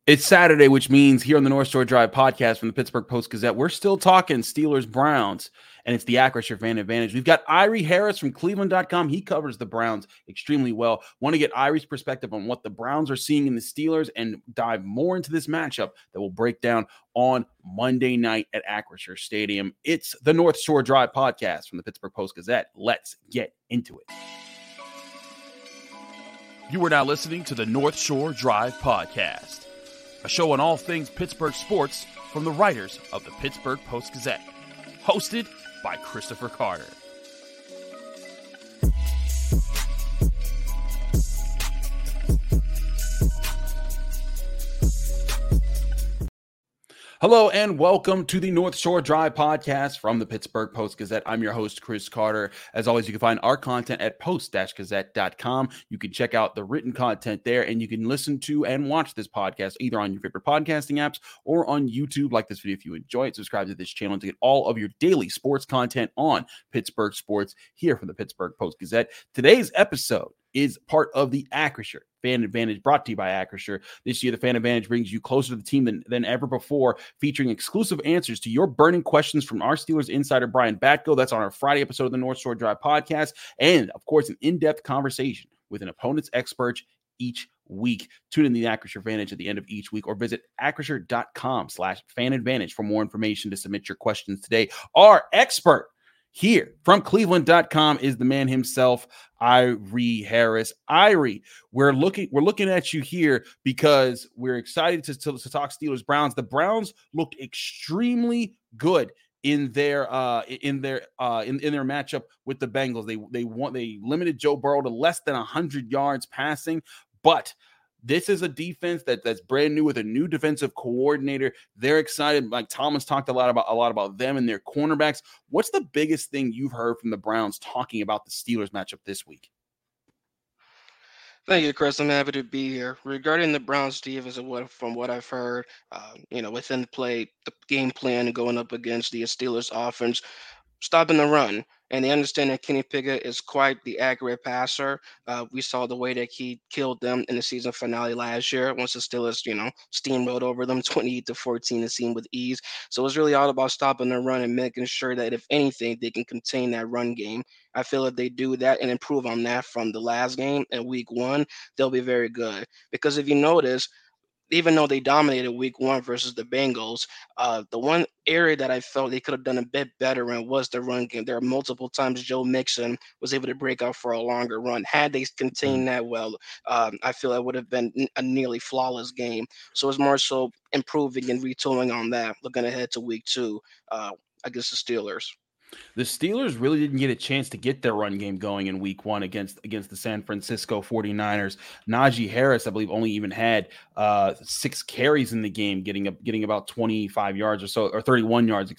It's Saturday, which means here on the North Shore Drive podcast from the Pittsburgh Post-Gazette, we're still talking Steelers-Browns, and it's the Acrisure Fan Advantage. We've got Irie Harris from Cleveland.com. He covers the Browns extremely well. Want to get Irie's perspective on what the Browns are seeing in the Steelers and dive more into this matchup that will break down on Monday night at Acrisure Stadium. It's the North Shore Drive podcast from the Pittsburgh Post-Gazette. Let's get into it. You are now listening to the North Shore Drive podcast, a show on all things Pittsburgh sports from the writers of the Pittsburgh Post-Gazette, hosted by Christopher Carter. Hello and welcome to the North Shore Drive podcast from the Pittsburgh Post-Gazette. I'm your host, Chris Carter. As always, you can find our content at post-gazette.com. You can check out the written content there, and you can listen to and watch this podcast either on your favorite podcasting apps or on YouTube. Like this video if you enjoy it. Subscribe to this channel to get all of your daily sports content on Pittsburgh sports here from the Pittsburgh Post-Gazette. Today's episode is part of the Acrisure Fan Advantage, brought to you by Acrisure. This year, the Fan Advantage brings you closer to the team than ever before, featuring exclusive answers to your burning questions from our Steelers insider, Brian Batko. That's on our Friday episode of the North Shore Drive podcast. And, of course, an in-depth conversation with an opponent's expert each week. Tune in the Acrisure Advantage at the end of each week or visit acrisure.com/fan advantage for more information to submit your questions today. Our expert here from Cleveland.com is the man himself, Irie Harris. Irie, we're looking at you here because we're excited to talk Steelers Browns. The Browns looked extremely good in their matchup with the Bengals. They limited Joe Burrow to less than 100 yards passing, but this is a defense that's brand new with a new defensive coordinator. They're excited. Like Thomas talked a lot about them and their cornerbacks. What's the biggest thing you've heard from the Browns talking about the Steelers matchup this week? Thank you, Chris. I'm happy to be here. Regarding the Browns defense, from what I've heard, within the game plan going up against the Steelers offense, stopping the run. And they understand that Kenny Pickett is quite the accurate passer. We saw the way that he killed them in the season finale last year once the Steelers, steamrolled over them 28-14 the scene with ease. So it's really all about stopping the run and making sure that if anything, they can contain that run game. I feel if they do that and improve on that from the last game in week one, they'll be very good. Because if you notice, even though they dominated week one versus the Bengals, the one area that I felt they could have done a bit better in was the run game. There are multiple times Joe Mixon was able to break out for a longer run. Had they contained that well, I feel it would have been a nearly flawless game. So it's more so improving and retooling on that, looking ahead to week two against the Steelers. The Steelers really didn't get a chance to get their run game going in week one against the San Francisco 49ers. Najee Harris, I believe, only even had 6 carries in the game, getting about 25 yards or so, or 31 yards,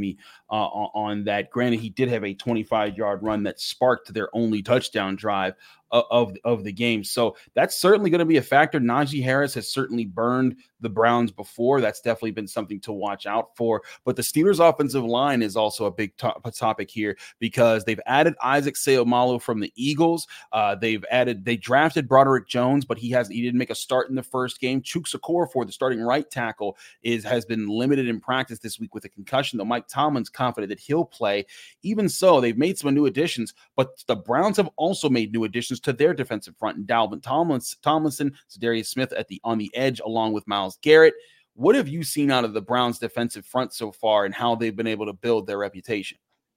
on that. Granted, he did have a 25-yard run that sparked their only touchdown drive of the game. So that's certainly going to be a factor. Najee Harris has certainly burned the Browns before. That's definitely been something to watch out for. But the Steelers offensive line is also a big topic here because they've added Isaac Seumalo from the Eagles. They drafted Broderick Jones, but he didn't make a start in the first game. Chuks Okorafor, the starting right tackle, has been limited in practice this week with a concussion, though Mike Tomlin's confident that he'll play. Even so, they've made some new additions, but the Browns have also made new additions to their defensive front, and Dalvin Tomlinson, Za'Darius Smith on the edge, along with Myles Garrett. What have you seen out of the Browns' defensive front so far, and how they've been able to build their reputation?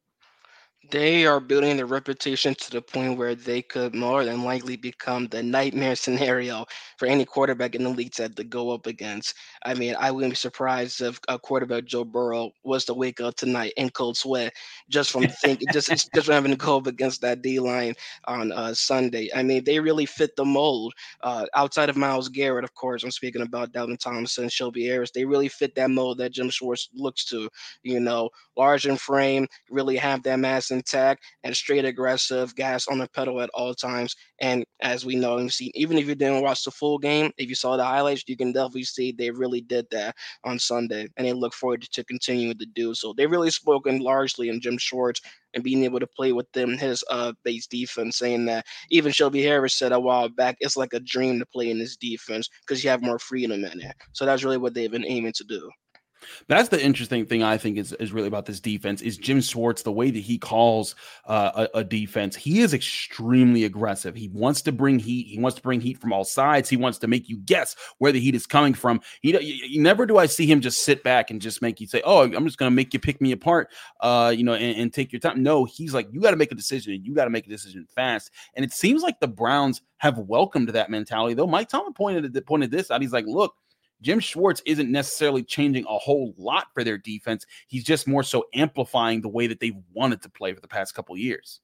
They are building their reputation to the point where they could more than likely become the nightmare scenario for any quarterback in the league to go up against. I mean, I wouldn't be surprised if a quarterback Joe Burrow was to wake up tonight in cold sweat just from thinking, just from having to go up against that D line on Sunday. I mean, they really fit the mold. Outside of Myles Garrett, of course, I'm speaking about Dalvin Thompson, Shelby Harris. They really fit that mold that Jim Schwartz looks to. Large in frame, really have that mass intact and straight aggressive, gas on the pedal at all times. And as we know and see, even if you didn't watch the full game, if you saw the highlights, you can definitely see they really did that on Sunday, and they look forward to continue to do so. They really spoken largely in Jim Schwartz and being able to play with them his base defense, saying that even Shelby Harris said a while back, it's like a dream to play in this defense because you have more freedom in it. So that's really what they've been aiming to do. That's the interesting thing I think is really about this defense is Jim Schwartz, the way that he calls a defense. He is extremely aggressive. He wants to bring heat. He wants to bring heat from all sides. He wants to make you guess where the heat is coming from. Never do I see him just sit back and just make you say, "Oh, I'm just going to make you pick me apart," and take your time. No, he's like, you got to make a decision, and you got to make a decision fast. And it seems like the Browns have welcomed that mentality. Though Mike Tomlin pointed this out. He's like, look, Jim Schwartz isn't necessarily changing a whole lot for their defense. He's just more so amplifying the way that they've wanted to play for the past couple of years.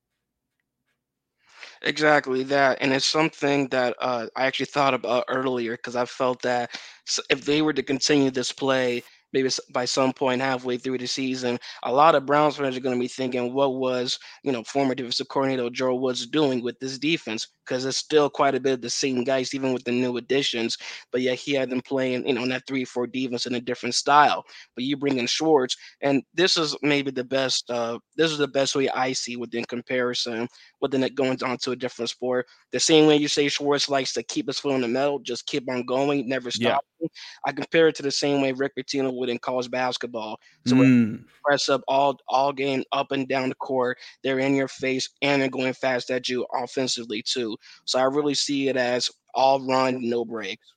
Exactly that, and it's something that I actually thought about earlier because I felt that if they were to continue this play, maybe by some point halfway through the season, a lot of Browns fans are going to be thinking, "What was former defensive coordinator Joe Woods doing with this defense?" Because it's still quite a bit of the same guys, even with the new additions. But yet he had them playing, in that 3-4 defense in a different style. But you bring in Schwartz, and this is maybe the best. This is the best way I see within comparison but then it going on to a different sport. The same way you say Schwartz likes to keep his foot on the metal, just keep on going, never Yeah. stop. I compare it to the same way Rick Pitino would in college basketball. So when Mm. press up all game up and down the court, they're in your face and they're going fast at you offensively too. So I really see it as all run, no breaks.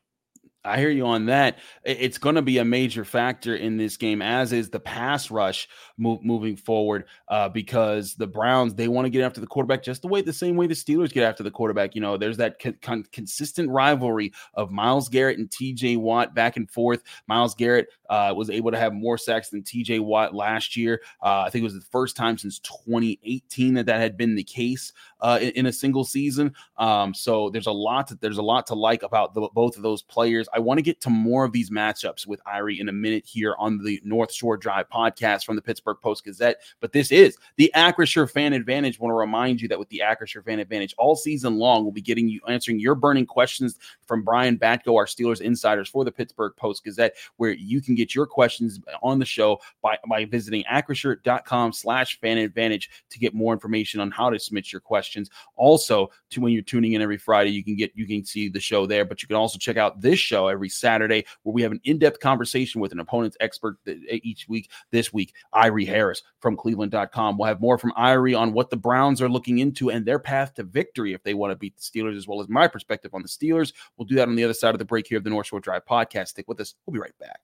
I hear you on that. It's going to be a major factor in this game, as is the pass rush moving forward, because the Browns, they want to get after the quarterback just the same way the Steelers get after the quarterback. There's that consistent rivalry of Myles Garrett and TJ Watt back and forth. Myles Garrett was able to have more sacks than TJ Watt last year. I think it was the first time since 2018 that had been the case in a single season. So there's a lot to like about both of those players. I want to get to more of these matchups with Irie in a minute here on the North Shore Drive podcast from the Pittsburgh Post-Gazette. But this is the Acrisure Fan Advantage. I want to remind you that with the Acrisure Fan Advantage all season long, we'll be answering your burning questions from Brian Batko, our Steelers insiders for the Pittsburgh Post-Gazette, where you can get your questions on the show by visiting acrisure.com/fan advantage to get more information on how to submit your questions. Also, when you're tuning in every Friday, you can see the show there, but you can also check out this show every Saturday where we have an in-depth conversation with an opponent's expert each week. This week, Irie Harris from Cleveland.com. We'll have more from Irie on what the Browns are looking into and their path to victory if they want to beat the Steelers, as well as my perspective on the Steelers. We'll do that on the other side of the break here of the North Shore Drive podcast. Stick with us. We'll be right back.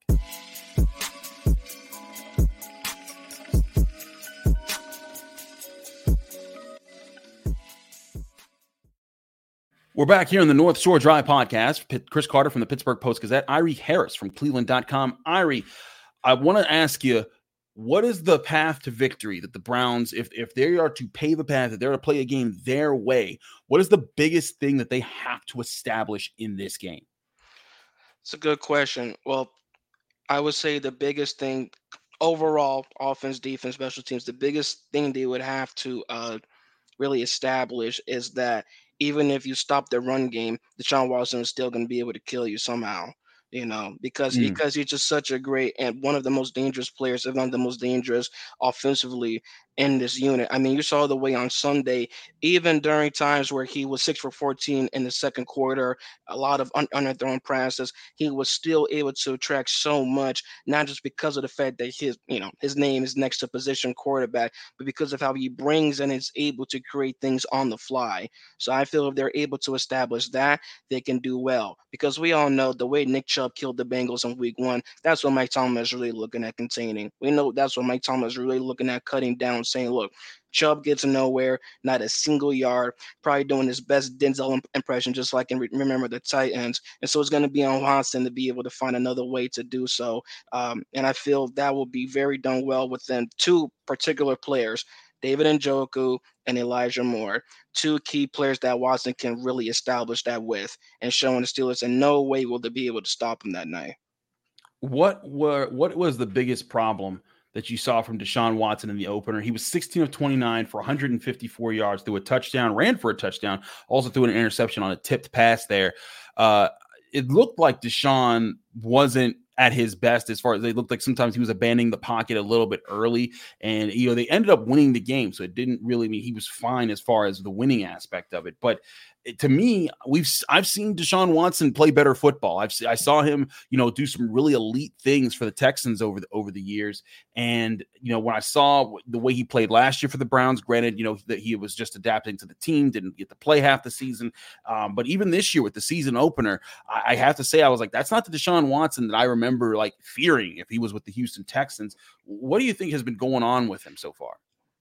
We're back here on the North Shore Drive podcast. Chris Carter from the Pittsburgh Post-Gazette, Irie Harris from Cleveland.com. Irie, I want to ask you, what is the path to victory that the Browns, if they are to pave a path, if they're to play a game their way, what is the biggest thing that they have to establish in this game? It's a good question. Well, I would say the biggest thing overall, offense, defense, special teams, the biggest thing they would have to really establish is that even if you stop the run game, Deshaun Watson is still going to be able to kill you somehow. Because he's just such a great and one of the most dangerous players, if not the most dangerous offensively in this unit. I mean, you saw the way on Sunday, even during times where he was 6 for 14 in the second quarter, a lot of underthrown passes, he was still able to attract so much, not just because of the fact that his name is next to position quarterback, but because of how he brings and is able to create things on the fly. So I feel if they're able to establish that, they can do well. Because we all know the way Nick Chubb killed the Bengals in week 1, that's what Mike Tomlin is really looking at containing. We know that's what Mike Tomlin is really looking at cutting down, saying, look, Chubb gets nowhere, not a single yard, probably doing his best Denzel impression, just like in Remember the Titans. And so it's going to be on Watson to be able to find another way to do so. And I feel that will be very done well within two particular players, David Njoku and Elijah Moore, two key players that Watson can really establish that with, and showing the Steelers in no way will they be able to stop him that night. What was the biggest problem that you saw from Deshaun Watson in the opener. He was 16 of 29 for 154 yards, threw a touchdown, ran for a touchdown, also threw an interception on a tipped pass there. It looked like Deshaun wasn't at his best, as far as they looked like sometimes he was abandoning the pocket a little bit early, and they ended up winning the game. So it didn't really mean he was fine as far as the winning aspect of it. But to me, I've seen Deshaun Watson play better football. I saw him, do some really elite things for the Texans over the years. And when I saw the way he played last year for the Browns, granted, that he was just adapting to the team, didn't get to play half the season. But even this year with the season opener, I have to say I was like, that's not the Deshaun Watson that I remember like fearing if he was with the Houston Texans. What do you think has been going on with him so far?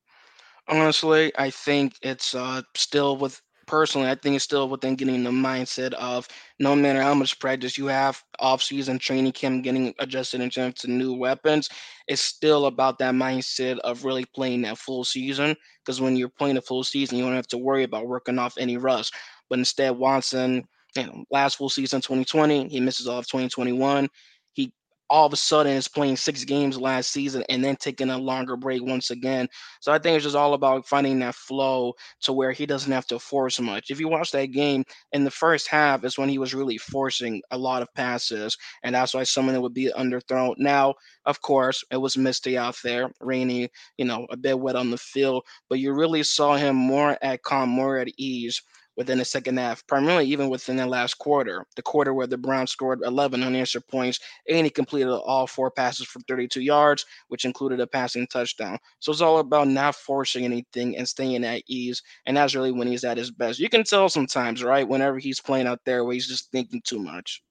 Honestly, I think it's still with personally, I think it's still within getting the mindset of no matter how much practice you have, off-season training camp, getting adjusted in terms to new weapons, it's still about that mindset of really playing that full season. Because when you're playing a full season, you don't have to worry about working off any rust. But instead, Watson, last full season 2020, he misses off 2021. He all of a sudden is playing 6 games last season and then taking a longer break once again. So I think it's just all about finding that flow to where he doesn't have to force much. If you watch that game in the first half, is when he was really forcing a lot of passes, and that's why some of it would be underthrown. Now, of course, it was misty out there, rainy, a bit wet on the field, but you really saw him more at calm, more at ease within the second half, primarily even within the last quarter, the quarter where the Browns scored 11 unanswered points, and he completed all 4 passes for 32 yards, which included a passing touchdown. So it's all about not forcing anything and staying at ease, and that's really when he's at his best. You can tell sometimes, right, whenever he's playing out there where he's just thinking too much.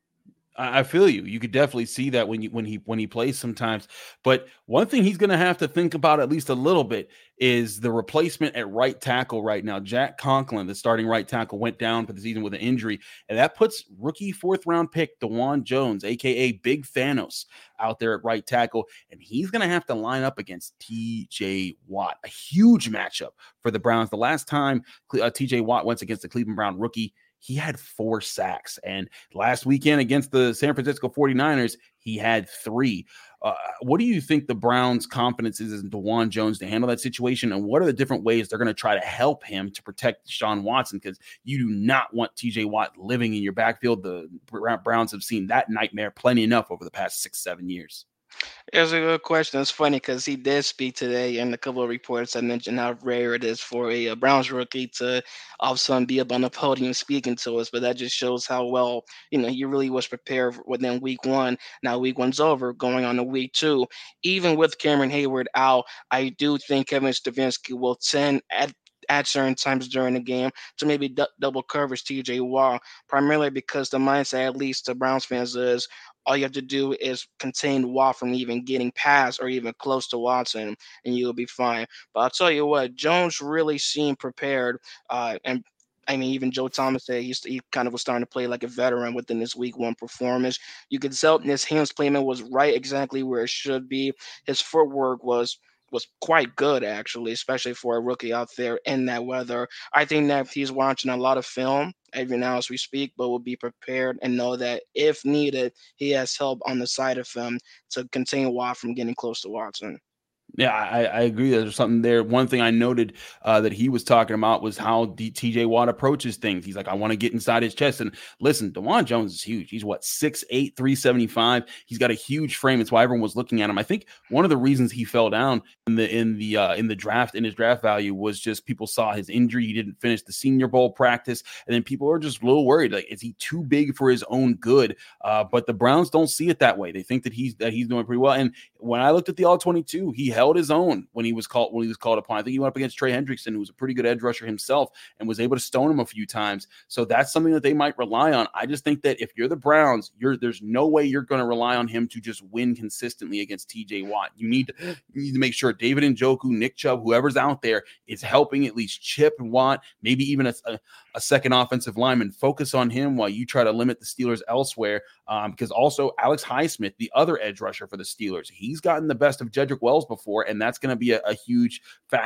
I feel you. You could definitely see that when he plays sometimes. But one thing he's going to have to think about at least a little bit is the replacement at right tackle right now. Jack Conklin, the starting right tackle, went down for the season with an injury, and that puts rookie 4th-round pick Dawand Jones, aka Big Thanos, out there at right tackle, and he's going to have to line up against T.J. Watt. A huge matchup for the Browns. The last time T.J. Watt went against the Cleveland Brown rookie, he had 4 sacks. And last weekend against the San Francisco 49ers, he had 3. What do you think the Browns' confidence is in Dawand Jones to handle that situation? And what are the different ways they're going to try to help him to protect Deshaun Watson? Because you do not want TJ Watt living in your backfield. The Browns have seen that nightmare plenty enough over the past 6-7 years. It's a good question. It's funny because he did speak today in a couple of reports. I mentioned how rare it is for a Browns rookie to all of a sudden be up on the podium speaking to us, but that just shows how well, he really was prepared within week 1. Now week 1's over, going on to week 2. Even with Cameron Hayward out, I do think Kevin Stefanski will tend at certain times during the game to maybe double coverage TJ Watt, primarily because the mindset, at least to Browns fans, is all you have to do is contain Watt from even getting past or even close to Watson, and you'll be fine. But I'll tell you what, Jones really seemed prepared, and I mean, even Joe Thomas said he kind of was starting to play like a veteran within this week 1 performance. You could tell his hands placement was right exactly where it should be. His footwork was quite good actually, especially for a rookie out there in that weather. I think that he's watching a lot of film every now as we speak, but will be prepared and know that if needed, he has help on the side of him to contain Watt from getting close to Watson. Yeah, I agree. There's something there. One thing I noted that he was talking about was how TJ Watt approaches things. He's like, I want to get inside his chest. And listen, Dawand Jones is huge. He's 6'8", 375. He's got a huge frame. It's why everyone was looking at him. I think one of the reasons he fell down in the draft, in his draft value, was just people saw his injury. He didn't finish the Senior Bowl practice, and then people are just a little worried. Like, is he too big for his own good? But the Browns don't see it that way. They think that he's doing pretty well. And when I looked at the All-22, he held his own when he was called upon. I think he went up against Trey Hendrickson, who was a pretty good edge rusher himself, and was able to stone him a few times. So that's something that they might rely on. I just think that if you're the Browns, there's no way you're going to rely on him to just win consistently against TJ Watt. You need to make sure David Njoku, Nick Chubb, whoever's out there is helping at least chip Watt, maybe even a second offensive lineman. Focus on him while you try to limit the Steelers elsewhere. Because also Alex Highsmith, the other edge rusher for the Steelers, he's gotten the best of Jedrick Wells before, and that's going to be a huge factor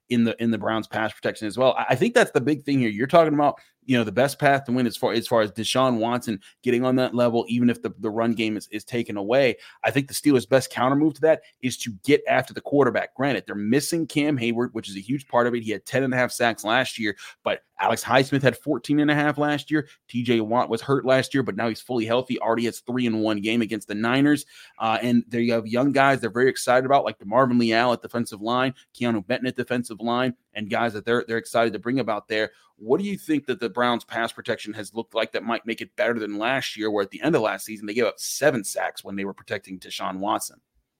in the Browns pass protection as well. I think that's the big thing here. You're talking about, the best path to win as far as Deshaun Watson getting on that level, even if the run game is taken away. I think the Steelers' best counter move to that is to get after the quarterback. Granted, they're missing Cam Hayward, which is a huge part of it. He had 10.5 sacks last year, but Alex Highsmith had 14.5 last year. TJ Watt was hurt last year, but now he's fully healthy. Already has 3 in one game against the Niners. And there you have young guys they're very excited about, like DeMarvin Leal at defensive line, Keanu Benton at defensive line, and guys that they're excited to bring about there. What do you think that the Browns pass protection has looked like that might make it better than last year, where at the end of last season, they gave up 7 sacks when they were protecting Deshaun Watson?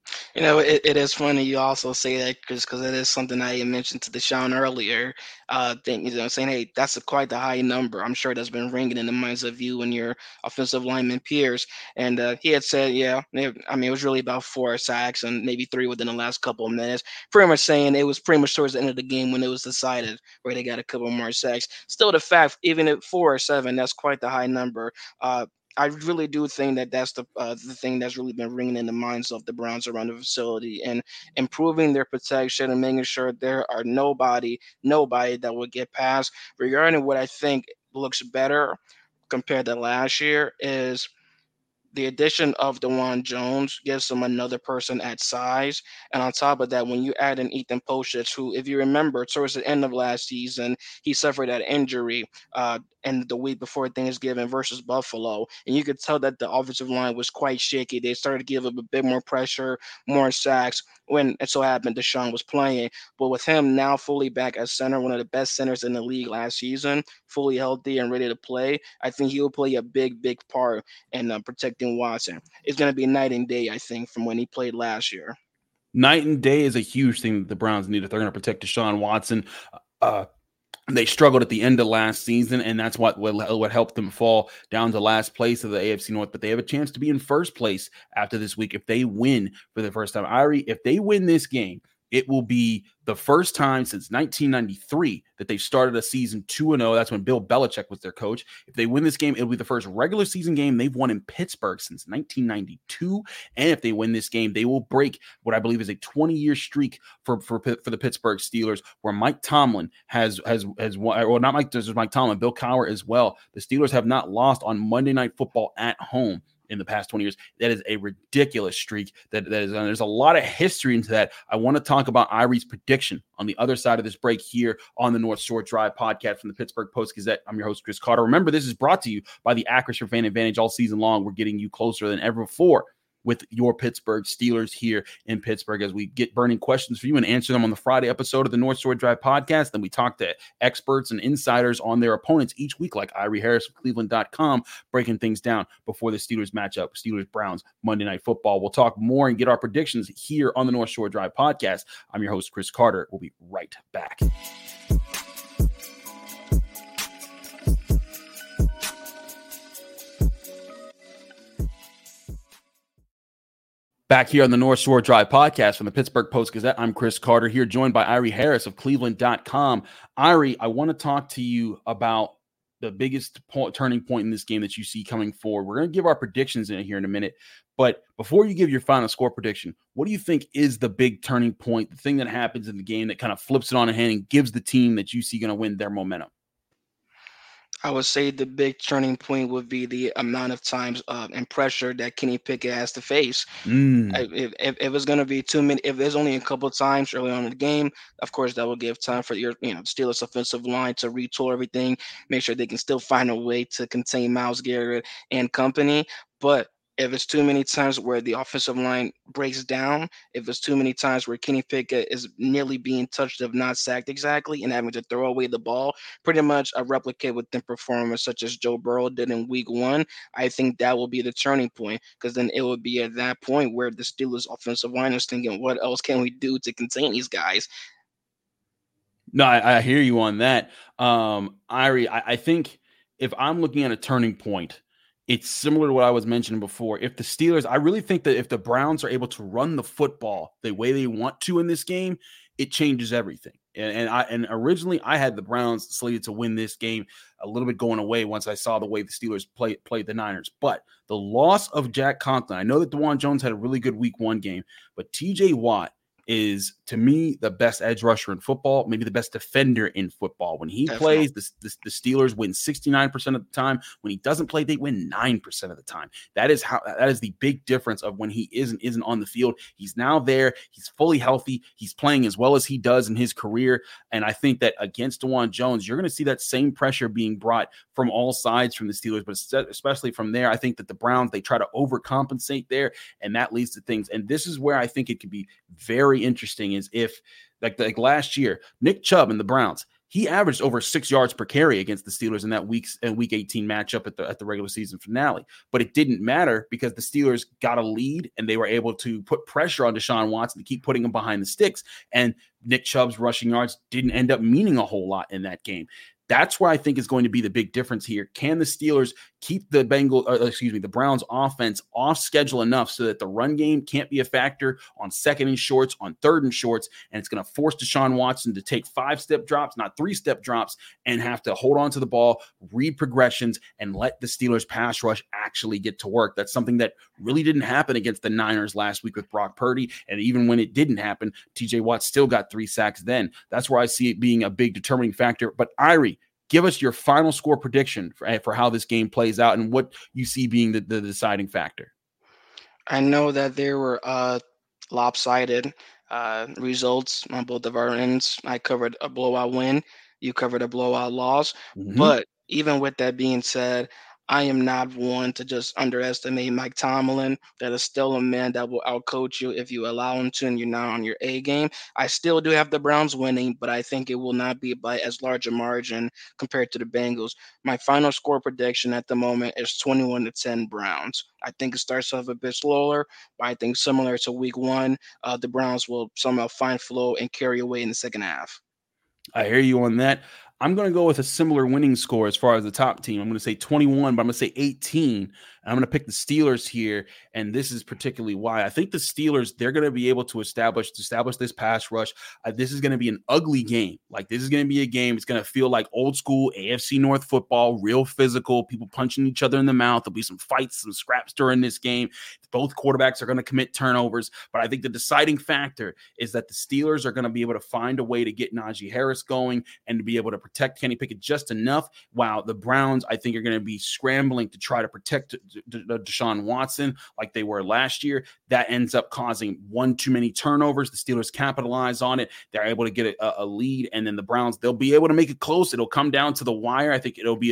It is funny you also say that because it is something I had mentioned to Deshaun earlier. Saying, hey, that's quite the high number. I'm sure that's been ringing in the minds of you and your offensive lineman peers. And he had said, it was really about 4 sacks and maybe 3 within the last couple of minutes. Pretty much saying it was pretty much towards the end of the game when it was decided where they got a couple more sacks. Still, the fact, even at 4 or 7, that's quite the high number. I really do think that that's the thing that's really been ringing in the minds of the Browns around the facility, and improving their protection and making sure there are nobody that will get past. Regarding what I think looks better compared to last year is the addition of DeJuan Jones gives them another person at size. And on top of that, when you add in Ethan Pochich, who, if you remember, towards the end of last season, he suffered that injury and the week before Thanksgiving versus Buffalo. And you could tell that the offensive line was quite shaky. They started to give up a bit more pressure, more sacks when it so happened Deshaun was playing. But with him now fully back as center, one of the best centers in the league last season, fully healthy and ready to play, I think he will play a big part in protecting Watson. It's going to be night and day, I think, from when he played last year. Night and day is a huge thing that the Browns need if they're going to protect Deshaun Watson. They struggled at the end of last season, and that's what helped them fall down to last place of the AFC North. But they have a chance to be in first place after this week if they win for the first time. Irie, if they win this game, it will be the first time since 1993 that they've started a season 2-0. That's when Bill Belichick was their coach. If they win this game, it'll be the first regular season game they've won in Pittsburgh since 1992. And if they win this game, they will break what I believe is a 20-year streak for the Pittsburgh Steelers, where Mike Tomlin has won, or not Mike, there's Mike Tomlin, Bill Cowher as well. The Steelers have not lost on Monday Night Football at home in the past 20 years. That is a ridiculous streak. There's a lot of history into that. I want to talk about Irie's prediction on the other side of this break here on the North Shore Drive podcast from the Pittsburgh Post-Gazette. I'm your host, Chris Carter. Remember, this is brought to you by the Acrisure Fan Advantage. All season long, we're getting you closer than ever before with your Pittsburgh Steelers here in Pittsburgh, as we get burning questions for you and answer them on the Friday episode of the North Shore Drive podcast. Then we talk to experts and insiders on their opponents each week, like Irie Harris of Cleveland.com, breaking things down before the Steelers matchup, Steelers-Browns Monday Night Football. We'll talk more and get our predictions here on the North Shore Drive podcast. I'm your host, Chris Carter. We'll be right back. Back here on the North Shore Drive podcast from the Pittsburgh Post-Gazette, I'm Chris Carter here, joined by Irie Harris of Cleveland.com. Irie, I want to talk to you about the biggest turning point in this game that you see coming forward. We're going to give our predictions in here in a minute, but before you give your final score prediction, what do you think is the big turning point, the thing that happens in the game that kind of flips it on a hand and gives the team that you see going to win their momentum? I would say the big turning point would be the amount of times and pressure that Kenny Pickett has to face. If it's going to be too many, if there's only a couple of times early on in the game, of course that will give time for your Steelers offensive line to retool everything, make sure they can still find a way to contain Myles Garrett and company. But if it's too many times where the offensive line breaks down, if it's too many times where Kenny Pickett is nearly being touched, if not sacked exactly, and having to throw away the ball, pretty much a replicate with the performance such as Joe Burrow did in week 1, I think that will be the turning point, because then it would be at that point where the Steelers offensive line is thinking, what else can we do to contain these guys? No, I hear you on that. Irie, I think if I'm looking at a turning point, it's similar to what I was mentioning before. If the Steelers, I really think that if the Browns are able to run the football the way they want to in this game, it changes everything. And originally I had the Browns slated to win this game a little bit going away once I saw the way the Steelers played the Niners. But the loss of Jack Conklin, I know that DeJuan Jones had a really good week 1 game, but TJ Watt is, to me, the best edge rusher in football, maybe the best defender in football. When he Definitely. plays, the Steelers win 69% of the time. When he doesn't play, they win 9% of the time. That is the big difference of when he isn't on the field. He's now there. He's fully healthy. He's playing as well as he does in his career. And I think that against DeJuan Jones, you're going to see that same pressure being brought from all sides from the Steelers, but especially from there. I think that the Browns, they try to overcompensate there, and that leads to things. And this is where I think it could be very interesting, is if like last year, Nick Chubb and the Browns, he averaged over 6 yards per carry against the Steelers in that week 18 matchup at the regular season finale. But it didn't matter because the Steelers got a lead and they were able to put pressure on Deshaun Watson to keep putting him behind the sticks. And Nick Chubb's rushing yards didn't end up meaning a whole lot in that game. That's where I think is going to be the big difference here. Can the Steelers keep the Browns offense off schedule enough so that the run game can't be a factor on second and shorts, on third and shorts, and it's going to force Deshaun Watson to take 5-step drops, not 3-step drops, and have to hold on to the ball, read progressions, and let the Steelers pass rush actually get to work. That's something that really didn't happen against the Niners last week with Brock Purdy, and even when it didn't happen, TJ Watt still got 3 sacks then. That's where I see it being a big determining factor. But Irie, give us your final score prediction for how this game plays out and what you see being the deciding factor. I know that there were lopsided results on both of our ends. I covered a blowout win. You covered a blowout loss. Mm-hmm. But even with that being said, I am not one to just underestimate Mike Tomlin. That is still a man that will outcoach you if you allow him to and you're not on your A game. I still do have the Browns winning, but I think it will not be by as large a margin compared to the Bengals. My final score prediction at the moment is 21-10 Browns. I think it starts off a bit slower, but I think similar to week one, the Browns will somehow find flow and carry away in the second half. I hear you on that. I'm going to go with a similar winning score as far as the top team. I'm going to say 21, but I'm going to say 18. And I'm going to pick the Steelers here. And this is particularly why I think the Steelers, they're going to be able to establish this pass rush. This is going to be an ugly game. Like, this is going to be a game. It's going to feel like old school AFC North football, real physical, people punching each other in the mouth. There'll be some fights, some scraps during this game. Both quarterbacks are going to commit turnovers. But I think the deciding factor is that the Steelers are going to be able to find a way to get Najee Harris going and to be able to protect Kenny Pickett just enough, while the Browns, I think, are going to be scrambling to try to protect Deshaun Watson like they were last year. That ends up causing one too many turnovers. The Steelers capitalize on it. They're able to get a lead, and then the Browns, they'll be able to make it close. It'll come down to the wire. I think it'll be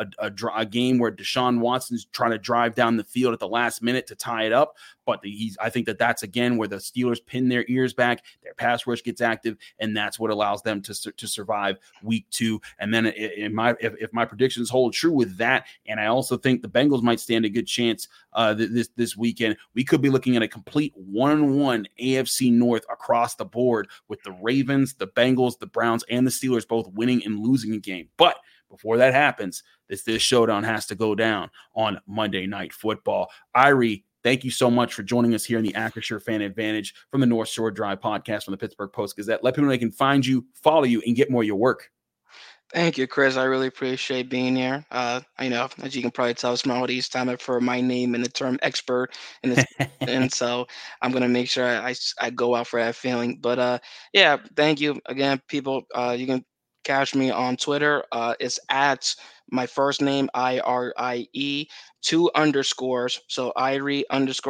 a game where Deshaun Watson's trying to drive down the field at the last minute to tie it up. But I think that's again where the Steelers pin their ears back, their pass rush gets active, and that's what allows them to survive week 2. And then if my predictions hold true with that, and I also think the Bengals might stand a good chance this weekend, we could be looking at a complete 1-1 AFC North across the board with the Ravens, the Bengals, the Browns, and the Steelers both winning and losing a game. But before that happens, this showdown has to go down on Monday Night Football. Irie, thank you so much for joining us here in the Acrisure Fan Advantage from the North Shore Drive podcast from the Pittsburgh Post-Gazette. Let people know they can find you, follow you, and get more of your work. Thank you, Chris. I really appreciate being here. I know, as you can probably tell, it's my audience time for my name and the term expert, and so I'm gonna make sure I go out for that feeling. But yeah, thank you again, people. You can catch me on Twitter. It's at my first name IRIE 2 underscores, so Irie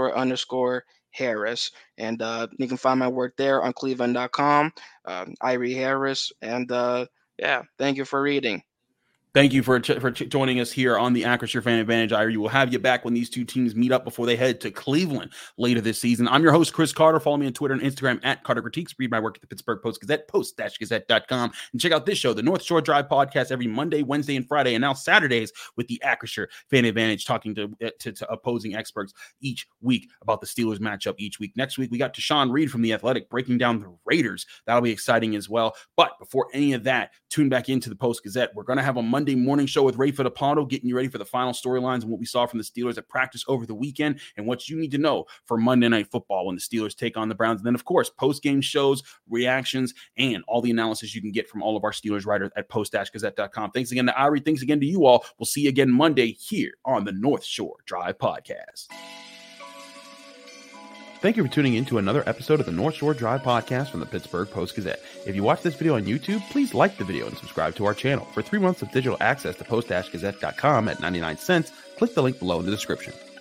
__ Harris, and you can find my work there on Cleveland.com. Irie Harris, and yeah, thank you for reading. Thank you for joining us here on the Acrisure Fan Advantage. Irie will have you back when these two teams meet up before they head to Cleveland later this season. I'm your host, Chris Carter. Follow me on Twitter and Instagram at Carter Critiques. Read my work at the Pittsburgh Post-Gazette, post-gazette.com. And check out this show, the North Shore Drive podcast, every Monday, Wednesday, and Friday, and now Saturdays with the Acrisure Fan Advantage, talking to opposing experts each week about the Steelers matchup each week. Next week, we got Tashawn Reed from The Athletic breaking down the Raiders. That'll be exciting as well. But before any of that, tune back into the Post-Gazette. We're going to have a Monday morning show with Ray Fittipaldo, getting you ready for the final storylines and what we saw from the Steelers at practice over the weekend and what you need to know for Monday Night Football when the Steelers take on the Browns. And then, of course, post-game shows, reactions, and all the analysis you can get from all of our Steelers writers at post-gazette.com. Thanks again to Irie. Thanks again to you all. We'll see you again Monday here on the North Shore Drive Podcast. Thank you for tuning in to another episode of the North Shore Drive podcast from the Pittsburgh Post-Gazette. If you watch this video on YouTube, please like the video and subscribe to our channel. For 3 months of digital access to post-gazette.com at 99 cents, click the link below in the description.